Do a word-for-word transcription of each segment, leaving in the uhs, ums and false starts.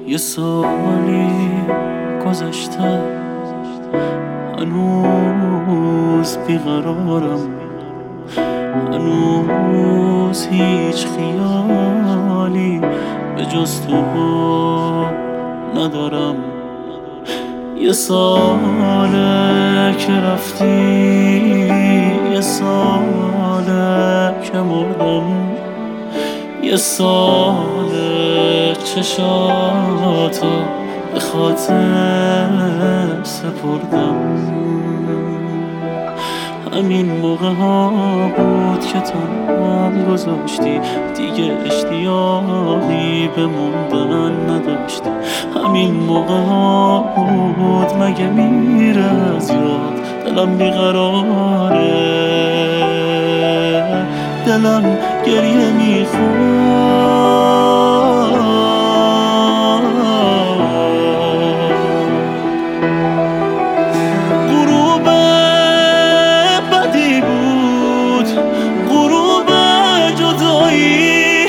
یه سالی گذشته هنوز بیقرارم، هنوز هیچ خیالی به جز تو ندارم. یه ساله که رفتی، یه ساله که مردم، یه ساله چشاتو به خاطر سپردم. همین موقع ها بود که تنهام گذاشتی، دیگه اشتیاقی به موندن نداشتی. همین موقع ها بود مگه میره از یاد، دلم بیقراره، دلم گریه میخواد. غروب بدی بود، غروب جدایی،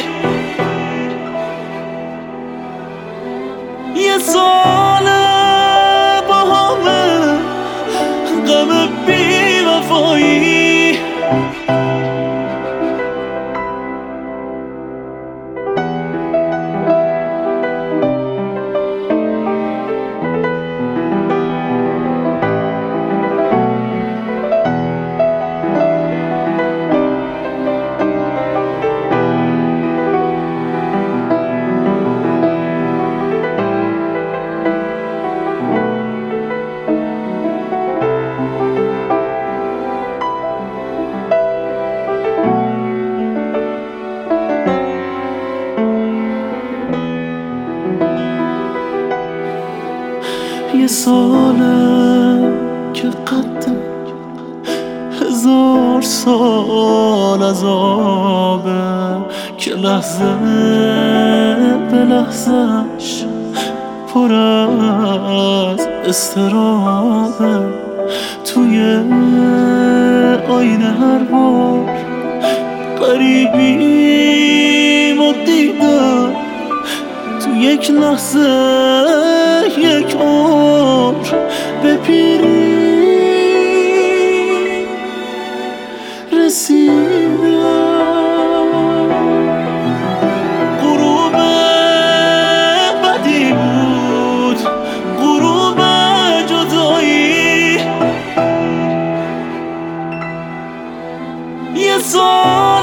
یه سال با همه غم بی وفایی. یه ساله که قد هزار سال عذابه، که لحظه به لحظهش پر از اضطرابه. توی آینه هر بار غریبی ما دیدم، تو یک لحظه یک عمر به پیری رسیدم. غروب بدی بود، غروب جدایی، یه سال